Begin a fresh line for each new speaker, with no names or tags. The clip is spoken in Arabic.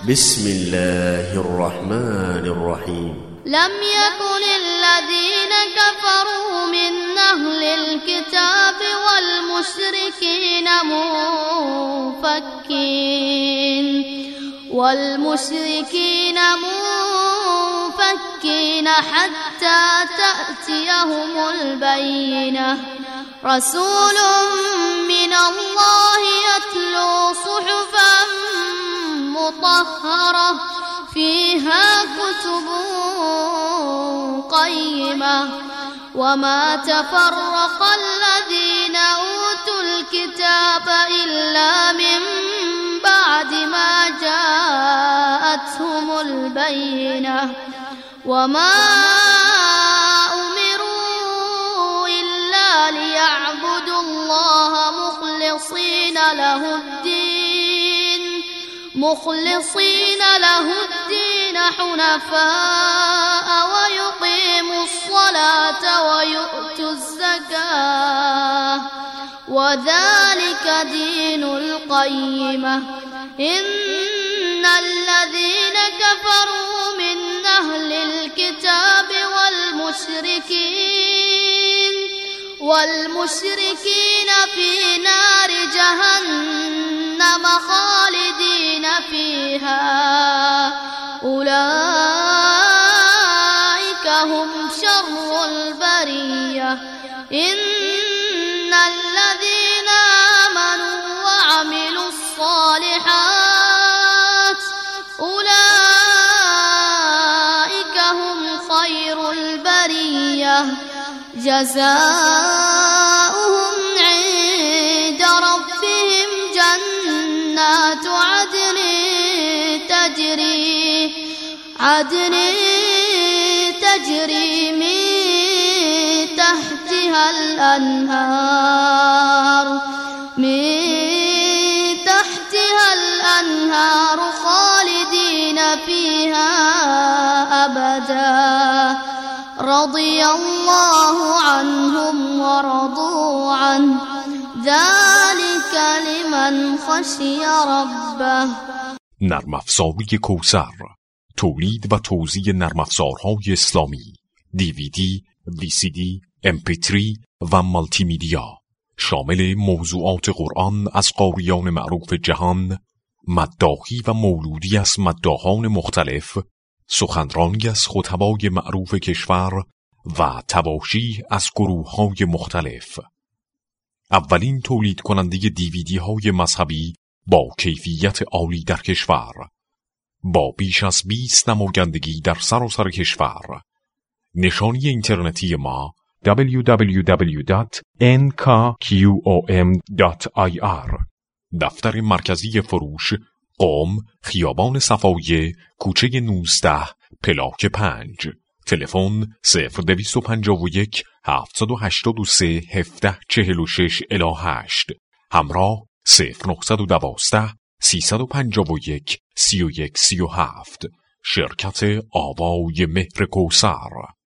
بسم الله الرحمن الرحيم.
لم يكن الذين كفروا من أهل الكتاب والمشركين منفكين حتى تأتيهم البينة. رسول من الله يتلو صحفا مطهرة فيها كتب قيمة وما تفرق الذين أوتوا الكتاب إلا من بعد ما جاءتهم البينة وما أمروا إلا ليعبدوا الله مخلصين له الدين حنفاء ويقيموا الصلاة ويؤتوا الزكاة وذلك دين القيمة. إن الذين كفروا من أهل الكتاب والمشركين في نار جهنم خالدين فيها أولئك هم شر البرية. إن الذين آمنوا وعملوا الصالحات أولئك هم خير البرية جزاؤهم عند ربهم جنات عدن تجري من تحتها الأنهار خالدين فيها أبدا رضي الله عنهم ورضوا عنه ذلك لمن خشی ربه.
نرم افزاری کوثر، تولید و توزیع نرم افزارهای اسلامی، DVD، VCD، MP3 و مالتی میدیا، شامل موضوعات قرآن از قاریان معروف جهان، مداحی و مولودی از مداحان مختلف، سخنرانی از خطبای معروف کشور و تباشی از گروه‌های مختلف. اولین تولید کننده DVD های مذهبی با کیفیت عالی در کشور، با بیش از 20 نمایندگی در سراسر کشور. نشانی اینترنتی ما www.nkqom.ir. دفتر مرکزی فروش، قم، خیابان صفایه، کوچه 19، پلاک 5. تلفن 0251 783 1746 8. همراه 0912 351 3137. شرکت آوای مهر کوثر.